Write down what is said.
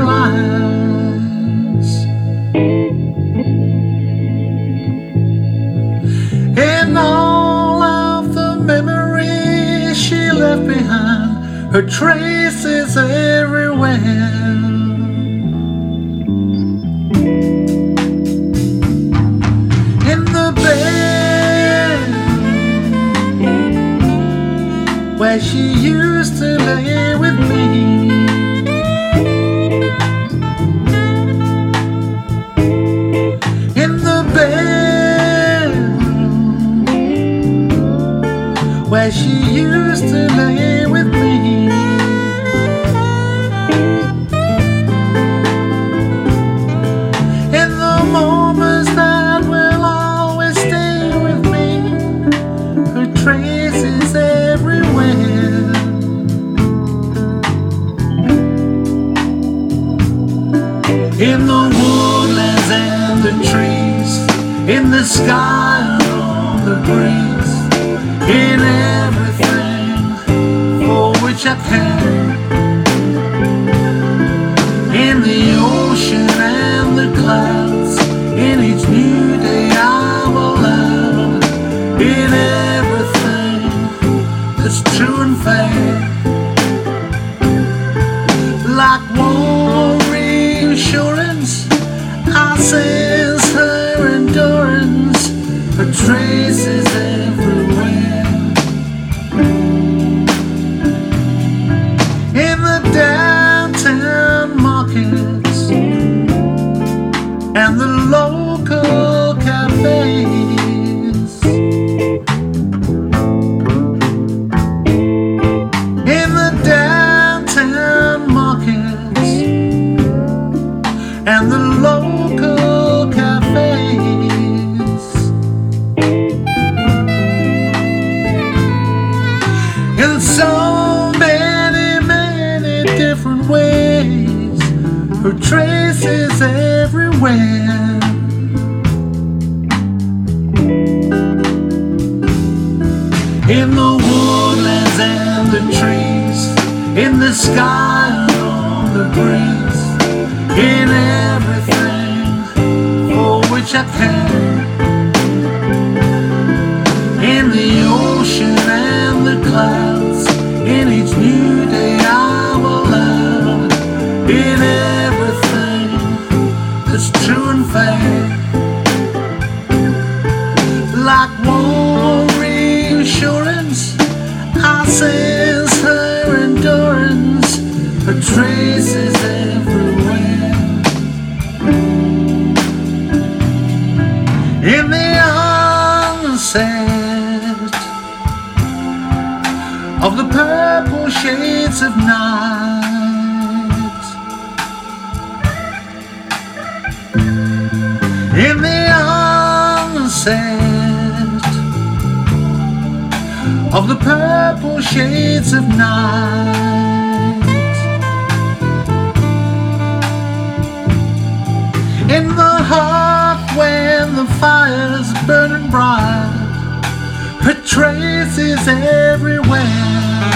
lines. In all of the memories she left behind, her traces everywhere. In the bed where she used to lay with me, in the bed where she used to lay with me, in the moments that will always stay with me, her traces everywhere. In the woodlands and the trees, in the sky and on the breeze, in everything for which I care, in the ocean and the clouds, in each new day I will love, in everything that's true and fair, like warm reassurance I sense her endurance, her traces everywhere. In the downtown markets and the local cafes, in the downtown markets and the local cafes, in so many different ways, her traces everywhere. In the woodlands and the trees, in the sky and on the breeze, in everything for which I care, in the ocean and the clouds, in each new day I will love, in everything that's true and fair, like warm reassurance I sense her endurance, her traces everywhere. In the onset of the purple shades of night, in the onset of the purple shades of night, in the heart when the fire's burning bright, her traces everywhere.